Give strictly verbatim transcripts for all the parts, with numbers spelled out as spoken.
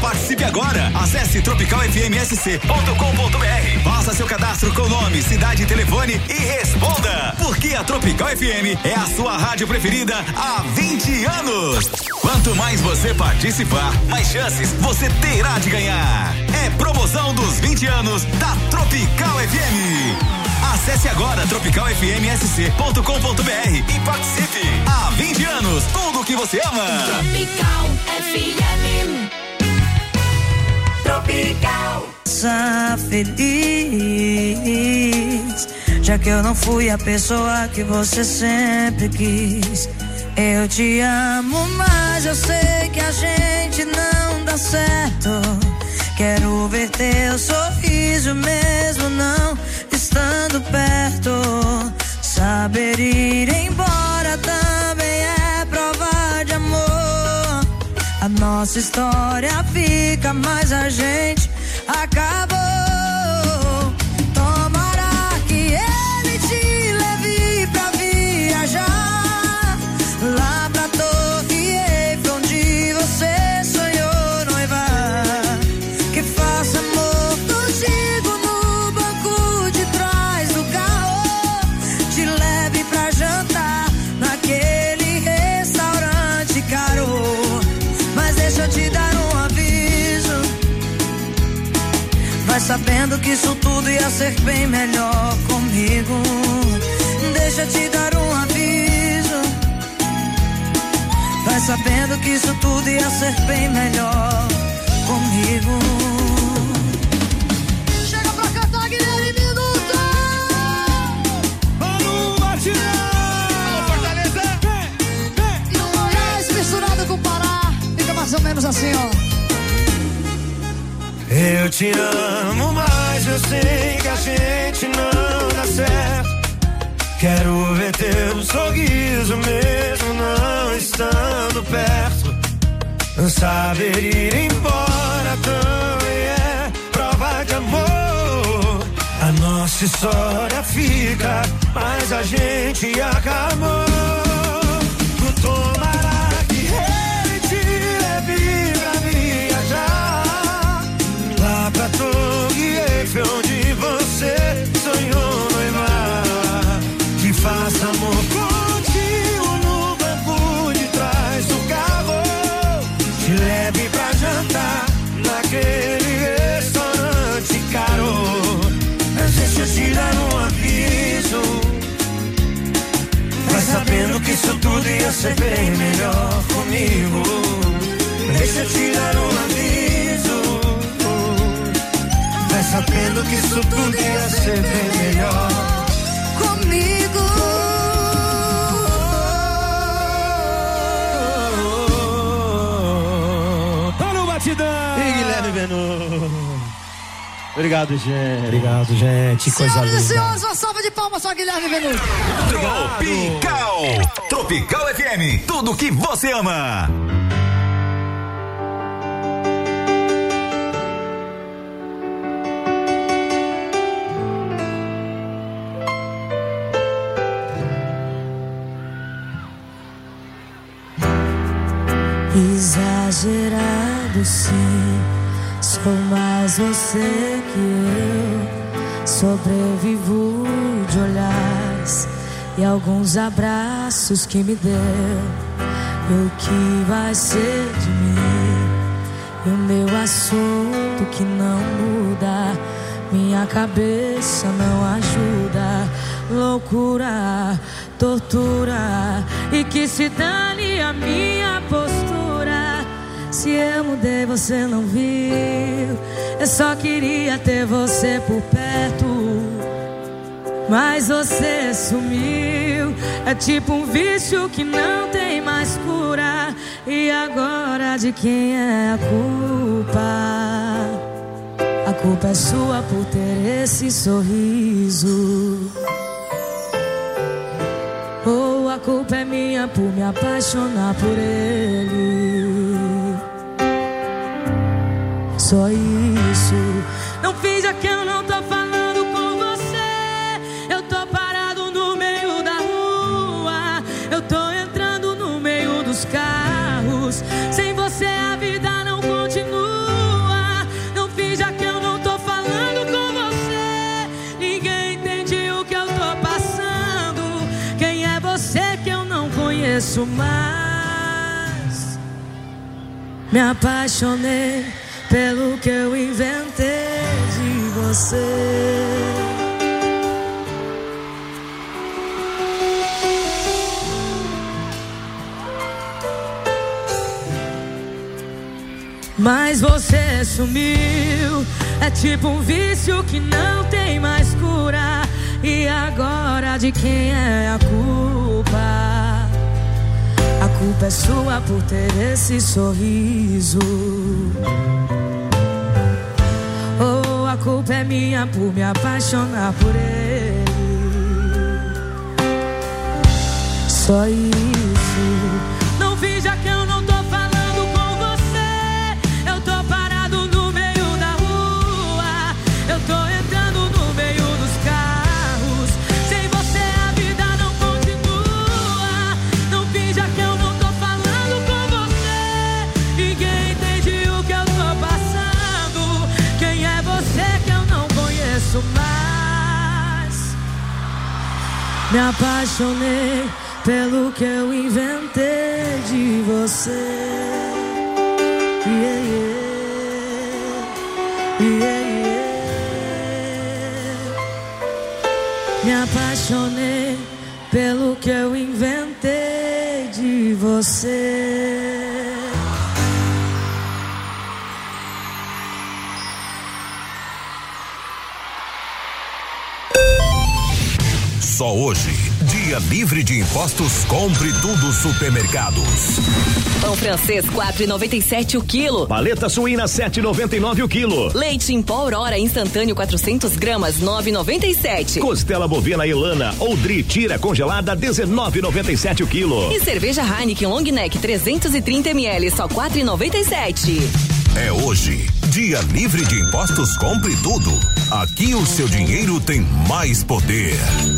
Participe agora. Acesse tropical f m s c ponto com ponto b r. Faça seu cadastro com nome, cidade e telefone e responda. Porque a Tropical F M é a sua rádio preferida há vinte anos. Quanto mais você participar, mais chances você terá de ganhar. É promoção dos vinte anos da Tropical F M. Acesse agora tropical f m s c ponto com ponto b r e participe. Há vinte anos, tudo o que você ama. Tropical F M. Tropical. Sa feliz, já que eu não fui a pessoa que você sempre quis. Eu te amo, mas eu sei que a gente não dá certo. Quero ver teu sorriso mesmo não estando perto. Saber ir embora também é prova de amor. A nossa história fica, mas a gente acabou. Tomara que ele te leve pra viajar lá pra Torre Eiffel, onde você sonhou noivar. Que faça amor contigo no banco de trás do carro, te leve pra jantar naquele restaurante caro. Mas deixa eu te dar um aviso, vai sabendo que isso tudo ia ser bem melhor comigo. Deixa eu te dar um aviso, vai sabendo que isso tudo ia ser bem melhor comigo. Chega pra cantar, Guilherme Minuto! Mano Batidão! Alô, Fortaleza! E o Goiás misturado com o Pará, fica mais ou menos assim, ó. Eu te amo, mas eu sei que a gente não dá certo. Quero ver teu sorriso mesmo não estando perto. Saber ir embora também é prova de amor. A nossa história fica, mas a gente acabou. Tomara que ele te leve pra viajar lá pra Torre Eiffel, onde você sonhou noivar. Que faça amor contigo no banco de trás do carro, te leve pra jantar naquele restaurante caro. Mas deixa eu te dar um aviso, vai sabendo que isso tudo ia ser bem melhor comigo. Deixa eu te dar um aviso, vai sabendo que isso tudo ia ser bem melhor comigo. Tá no Batidão! E Guilherme Benu. Obrigado, gente. Obrigado, gente. Que coisa Senhoras e linda. senhores, uma salva de palmas para Guilherme Venuto. Tropical. Tropical F M. Tudo que você ama. Exagerado sim, sou mais você que eu. Sobrevivo de olhares e alguns abraços que me deu. E o que vai ser de mim? E o meu assunto que não muda, minha cabeça não ajuda. Loucura, tortura, e que se dane a minha postura. Se eu mudei, você não viu. Eu só queria ter você por perto, mas você sumiu. É tipo um vício que não tem mais cura. E agora de quem é a culpa? A culpa é sua por ter esse sorriso, ou a culpa é minha por me apaixonar por ele. Só isso. Não finja que eu não tô falando com você. Eu tô parado no meio da rua, eu tô entrando no meio dos carros. Sem você a vida não continua. conheço mais. Me apaixonei pelo que eu inventei de você. Mas você sumiu. É tipo um vício que não tem mais cura. E agora de quem é a culpa? A culpa é sua por ter esse sorriso. Ou a culpa é minha por me apaixonar por ele. Só isso. Não finja que eu não tô falando com você. Eu tô parado no meio da rua. Eu tô entrando no meio dos carros. Sem você a vida não continua. Não finja que eu não tô falando com você. Ninguém entende o que eu tô passando. Quem é você que eu não conheço mais? Me apaixonei pelo que eu inventei de você. Yeah, yeah. Yeah, yeah. Me apaixonei pelo que eu inventei de você. Só hoje, dia livre de impostos, compre tudo supermercados. Pão francês quatro e noventa e sete o quilo. Paleta suína sete e noventa e nove o quilo. Leite em pó Aurora instantâneo quatrocentas gramas nove e noventa e sete. Costela bovina Ilana ou Dri tira congelada dezenove e noventa e sete o quilo. E cerveja Heineken Long Neck trezentos e trinta mililitros só quatro e noventa e sete. É hoje, dia livre de impostos, compre tudo. Aqui o seu dinheiro tem mais poder.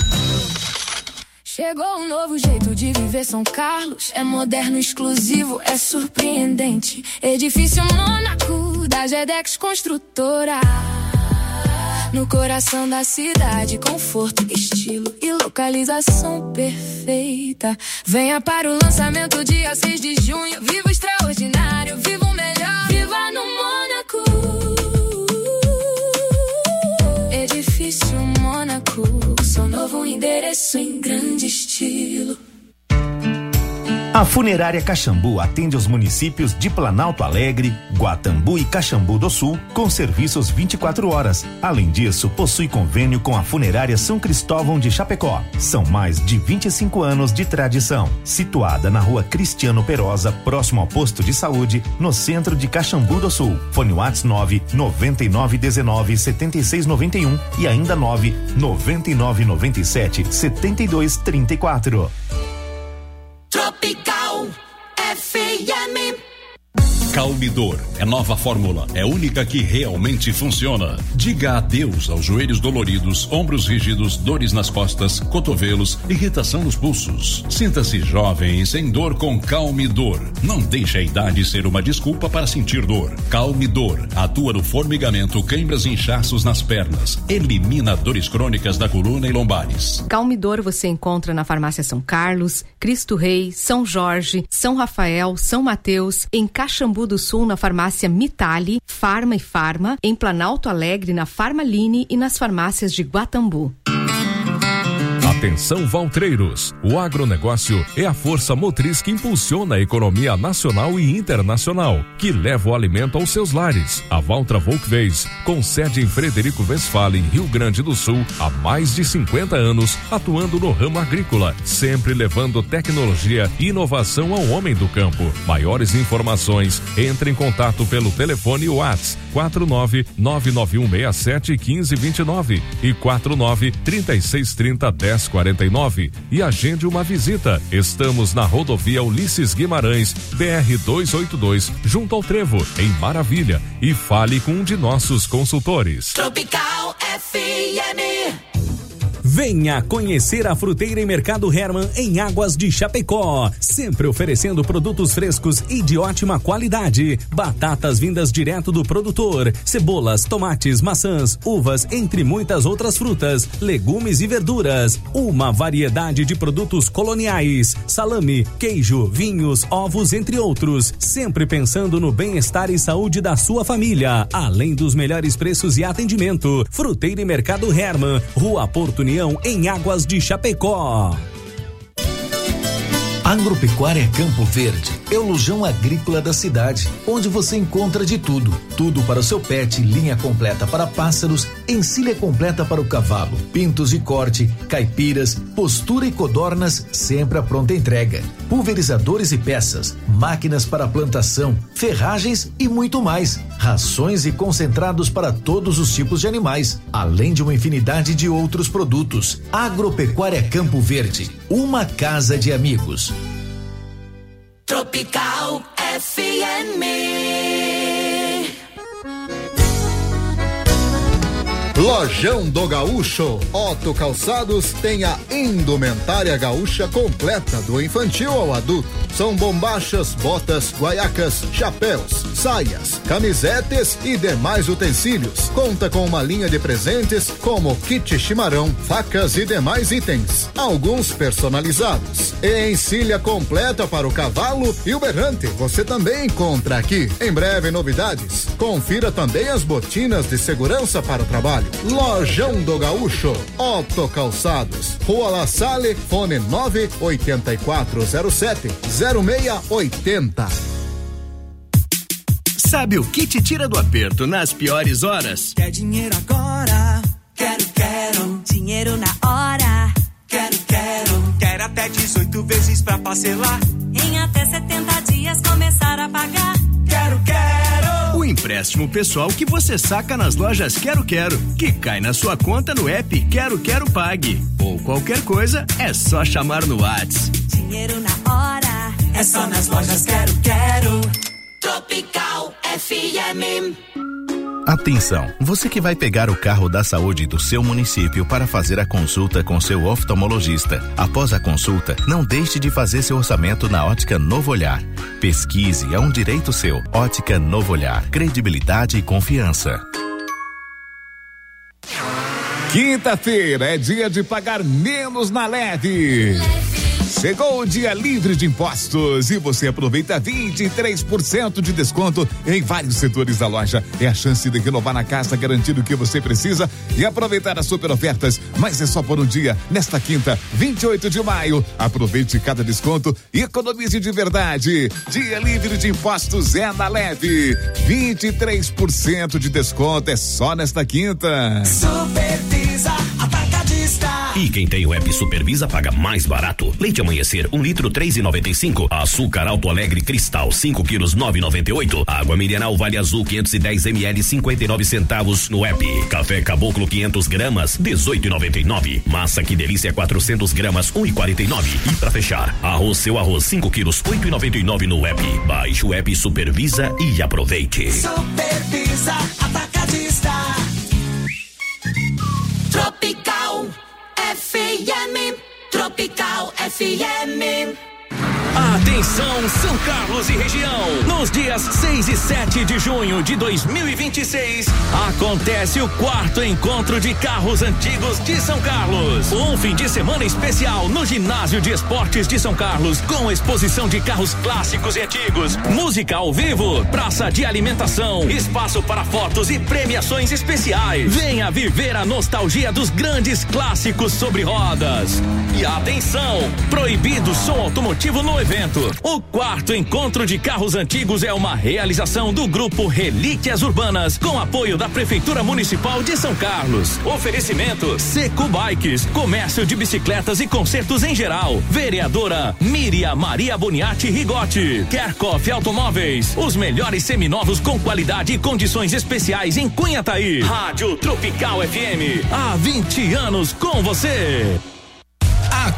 Chegou um novo jeito de viver São Carlos. É moderno, exclusivo, é surpreendente. Edifício Mônaco da Gedex Construtora. No coração da cidade, conforto, estilo e localização perfeita. Venha para o lançamento dia seis de junho. Viva o extraordinário, viva o melhor. Viva no Mônaco. Edifício Mônaco, seu novo endereço em grande estilo. A Funerária Caxambu atende os municípios de Planalto Alegre, Guatambu e Caxambu do Sul com serviços vinte e quatro horas. Além disso, possui convênio com a Funerária São Cristóvão de Chapecó. São mais de vinte e cinco anos de tradição. Situada na Rua Cristiano Perosa, próximo ao posto de saúde, no centro de Caxambu do Sul. Fone WhatsApp nove nove nove um nove sete seis nove um e ainda nove nove nove nove sete sete dois três quatro. Tropical F M. Calmidor é nova fórmula, é única que realmente funciona. Diga adeus aos joelhos doloridos, ombros rígidos, dores nas costas, cotovelos, irritação nos pulsos. Sinta-se jovem e sem dor com Calmidor. Não deixe a idade ser uma desculpa para sentir dor. Calmidor atua no formigamento, câimbras e inchaços nas pernas. Elimina dores crônicas da coluna e lombares. Calmidor você encontra na Farmácia São Carlos, Cristo Rei, São Jorge, São Rafael, São Mateus, em Caxambu do Sul na farmácia Mitali, Farma e Farma, em Planalto Alegre na Farmaline e nas farmácias de Guatambu. Atenção Valtreiros, o agronegócio é a força motriz que impulsiona a economia nacional e internacional, que leva o alimento aos seus lares. A Valtra Volkswagen, com sede em Frederico Westphalen, Rio Grande do Sul, há mais de cinquenta anos, atuando no ramo agrícola, sempre levando tecnologia e inovação ao homem do campo. Maiores informações, entre em contato pelo telefone WhatsApp quatro nove nove nove um seis sete um cinco dois nove e quatro nove três seis três zero dez quarenta e nove e agende uma visita. Estamos na rodovia Ulisses Guimarães, B R duzentos e oitenta e dois, junto ao Trevo, em Maravilha, e fale com um de nossos consultores. Tropical F M. Venha conhecer a Fruteira e Mercado Hermann em Águas de Chapecó, sempre oferecendo produtos frescos e de ótima qualidade. Batatas vindas direto do produtor, cebolas, tomates, maçãs, uvas, entre muitas outras frutas, legumes e verduras. Uma variedade de produtos coloniais, salame, queijo, vinhos, ovos, entre outros. Sempre pensando no bem-estar e saúde da sua família, além dos melhores preços e atendimento. Fruteira e Mercado Hermann, Rua Porto União, em Águas de Chapecó. Agropecuária Campo Verde é o lojão agrícola da cidade, onde você encontra de tudo. Tudo para o seu pet, linha completa para pássaros, encilha completa para o cavalo, pintos de corte, caipiras, postura e codornas, sempre à pronta entrega. Pulverizadores e peças, máquinas para plantação, ferragens e muito mais. Rações e concentrados para todos os tipos de animais, além de uma infinidade de outros produtos. Agropecuária Campo Verde, uma casa de amigos. Tropical F M. Lojão do Gaúcho, Otto Calçados tem a indumentária gaúcha completa do infantil ao adulto. São bombachas, botas, guaiacas, chapéus, saias, camisetes e demais utensílios. Conta com uma linha de presentes como kit chimarrão, facas e demais itens, alguns personalizados. E encilha completa para o cavalo e o berrante você também encontra aqui. Em breve novidades, confira também as botinas de segurança para o trabalho. Lojão do Gaúcho, Otto Calçados, Rua La Salle, fone nove oito quatro zero sete zero seis oito zero. Sabe o que te tira do aperto nas piores horas? Quer dinheiro agora? Quero, quero. Dinheiro na hora? Quero, quero. Quero até dezoito vezes pra parcelar. Em até setenta dias começar a pagar. Quero, quero. O empréstimo pessoal que você saca nas lojas Quero Quero, que cai na sua conta no app Quero Quero Pague. Ou qualquer coisa, é só chamar no WhatsApp. Dinheiro na hora, é só nas lojas Quero Quero. Tropical F M. Atenção, você que vai pegar o carro da saúde do seu município para fazer a consulta com seu oftalmologista. Após a consulta, não deixe de fazer seu orçamento na Ótica Novo Olhar. Pesquise, é um direito seu. Ótica Novo Olhar, credibilidade e confiança. Quinta-feira é dia de pagar menos na Leve. Chegou o dia livre de impostos e você aproveita vinte e três por cento de desconto em vários setores da loja. É a chance de renovar na casa, garantir o que você precisa e aproveitar as super ofertas. Mas é só por um dia, nesta quinta, vinte e oito de maio. Aproveite cada desconto e economize de verdade. Dia livre de impostos é na Leve. vinte e três por cento de desconto é só nesta quinta. Supervisa Atacadista. E quem tem o app Supervisa paga mais barato. Leite Amanhecer, um litro, três e noventa e cinco. Açúcar Alto Alegre Cristal, cinco quilos, nove e noventa e oito. Água mineral Vale Azul, quinhentos e dez mililitros, cinquenta e nove centavos no app. Café Caboclo, quinhentos gramas, dezoito e noventa e nove. Massa Que Delícia, quatrocentos gramas, um e quarenta e nove. E pra fechar, arroz Seu Arroz, cinco quilos, oito e noventa e nove no app. Baixe o app Supervisa e aproveite. Supervisa Atacadista. Tropical F M. Tropical F M. Atenção, São Carlos e região. Nos dias seis e sete de junho de dois mil e vinte e seis, acontece o quarto encontro de carros antigos de São Carlos. Um fim de semana especial no Ginásio de Esportes de São Carlos, com exposição de carros clássicos e antigos, música ao vivo, praça de alimentação, espaço para fotos e premiações especiais. Venha viver a nostalgia dos grandes clássicos sobre rodas. E atenção, proibido som automotivo no evento. O quarto encontro de carros antigos é uma realização do grupo Relíquias Urbanas, com apoio da Prefeitura Municipal de São Carlos. Oferecimento Seco Bikes, comércio de bicicletas e consertos em geral. Vereadora Miriam Maria Boniati Rigotti. Kerkhoff Automóveis, os melhores seminovos com qualidade e condições especiais em Cunhataí. Rádio Tropical F M, há vinte anos com você. A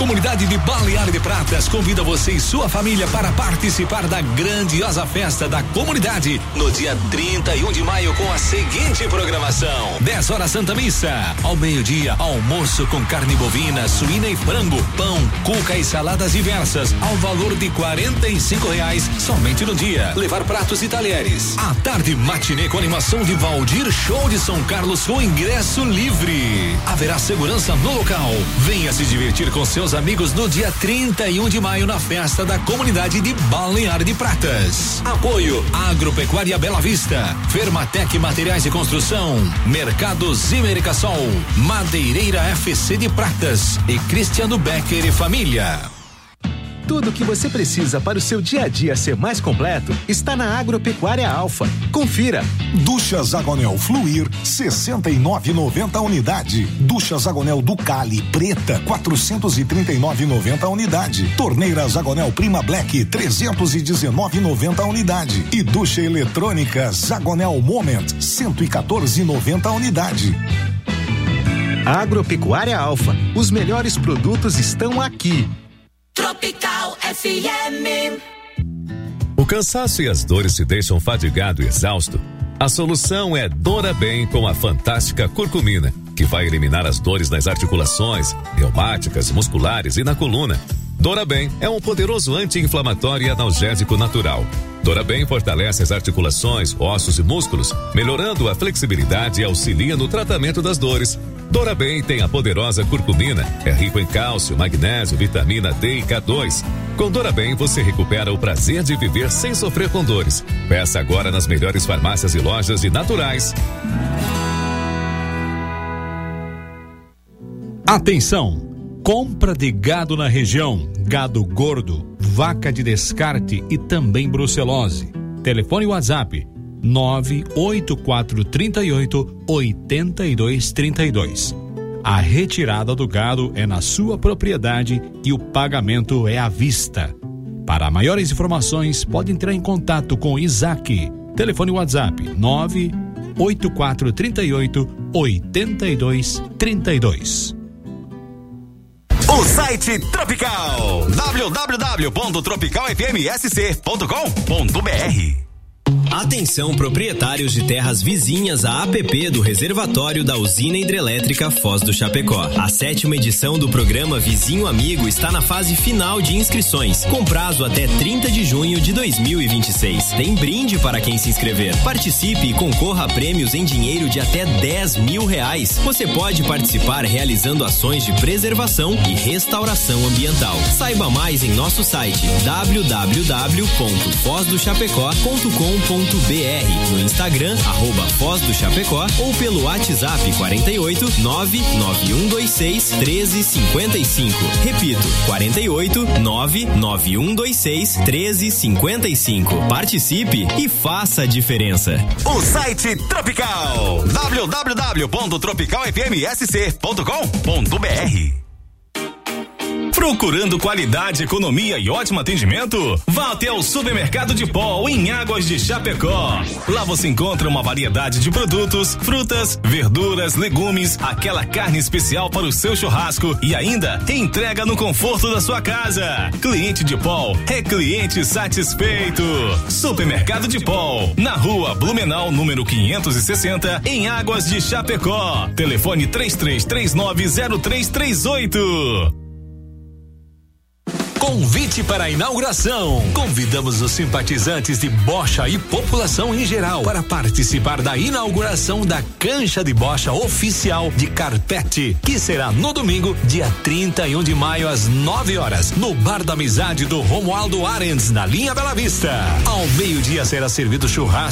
comunidade de Balneário de Pratas convida você e sua família para participar da grandiosa festa da comunidade no dia trinta e um de maio com a seguinte programação: dez horas Santa Missa, ao meio-dia almoço com carne bovina, suína e frango, pão, cuca e saladas diversas ao valor de quarenta e cinco reais somente no dia. Levar pratos e talheres. À tarde matinê com animação de Valdir Show de São Carlos com ingresso livre. Haverá segurança no local. Venha se divertir com seus amigos no dia trinta e um de maio na festa da comunidade de Balneário de Pratas. Apoio Agropecuária Bela Vista, Fermatec Materiais de Construção, Mercado Zimericassol, Madeireira F C de Pratas e Cristiano Becker e família. Tudo o que você precisa para o seu dia a dia ser mais completo está na Agropecuária Alfa. Confira. Ducha Zagonel Fluir, sessenta e nove e noventa unidade. Ducha Zagonel Ducali Preta, quatrocentos e trinta e nove e noventa unidade. Torneira Zagonel Prima Black, trezentos e dezenove e noventa unidade. E ducha eletrônica Zagonel Moment, cento e quatorze e noventa unidade. Agropecuária Alfa. Os melhores produtos estão aqui. Tropical F M. O cansaço e as dores te deixam fadigado e exausto? A solução é Dorabem com a fantástica curcumina, que vai eliminar as dores nas articulações, reumáticas, musculares e na coluna. Dorabem é um poderoso anti-inflamatório e analgésico natural. Dorabem fortalece as articulações, ossos e músculos, melhorando a flexibilidade e auxilia no tratamento das dores. Dorabem tem a poderosa curcumina, é rico em cálcio, magnésio, vitamina D e K dois. Com Dorabem você recupera o prazer de viver sem sofrer com dores. Peça agora nas melhores farmácias e lojas de naturais. Atenção! Compra de gado na região, gado gordo, vaca de descarte e também brucelose. Telefone WhatsApp nove oito quatro três oito oito dois três dois. A retirada do gado é na sua propriedade e o pagamento é à vista. Para maiores informações, pode entrar em contato com Isaac. Telefone WhatsApp nove oito quatro três oito oito dois três dois. O site Tropical, w w w ponto tropical f m s c ponto com ponto b r. Atenção, proprietários de terras vizinhas à A P P do reservatório da usina hidrelétrica Foz do Chapecó. A sétima edição do programa Vizinho Amigo está na fase final de inscrições, com prazo até trinta de junho de dois mil e vinte e seis. Tem brinde para quem se inscrever. Participe e concorra a prêmios em dinheiro de até dez mil reais. Você pode participar realizando ações de preservação e restauração ambiental. Saiba mais em nosso site w w w ponto foz do chapecó ponto com ponto b r, no Instagram, arroba Foz do Chapecó, ou pelo WhatsApp quarenta e oito, nove nove um dois seis, treze cinquenta e cinco. Repito, quarenta e oito, nove nove um dois seis, treze cinquenta e cinco. Participe e faça a diferença. O site Tropical, w w w ponto tropical f m s c ponto com ponto b r. Procurando qualidade, economia e ótimo atendimento? Vá até o Supermercado de Pó em Águas de Chapecó. Lá você encontra uma variedade de produtos, frutas, verduras, legumes, aquela carne especial para o seu churrasco e ainda entrega no conforto da sua casa. Cliente de Pó é cliente satisfeito. Supermercado de Pó, na rua Blumenau, número quinhentos e sessenta, em Águas de Chapecó. Telefone três três três nove zero três três oito. Convite para a inauguração. Convidamos os simpatizantes de bocha e população em geral para participar da inauguração da cancha de bocha oficial de Carpete, que será no domingo, dia trinta e um de maio, às nove horas, no Bar da Amizade do Romualdo Arends, na linha Bela Vista. Ao meio-dia será servido churrasco